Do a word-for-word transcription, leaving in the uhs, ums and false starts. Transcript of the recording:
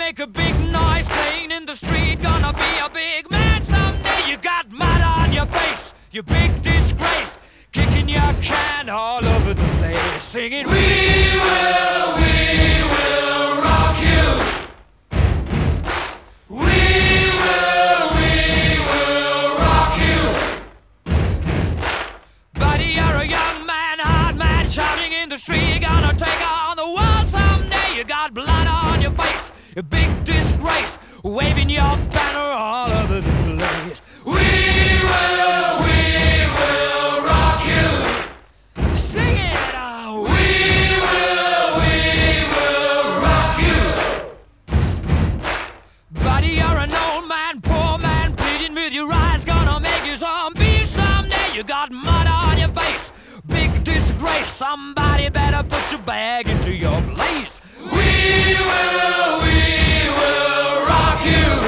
make a big noise playing in the street. Gonna be a big man someday. You got mud on your face, you big disgrace. Kicking your can all over the place, singing, we will, we will rock you. We will, we will rock you. Buddy, you're a young man, hard man, shouting in the street. You're gonna take on the world someday. You got blood on your face, a big disgrace, waving your banner all over the place. We will, we will rock you. Sing it out. We will, we will rock you. Buddy, you're an old man, poor man, pleading with your eyes. Gonna make you zombie someday. You got mud on your face, big disgrace. Somebody better put your bag into your place. We will, we will rock you.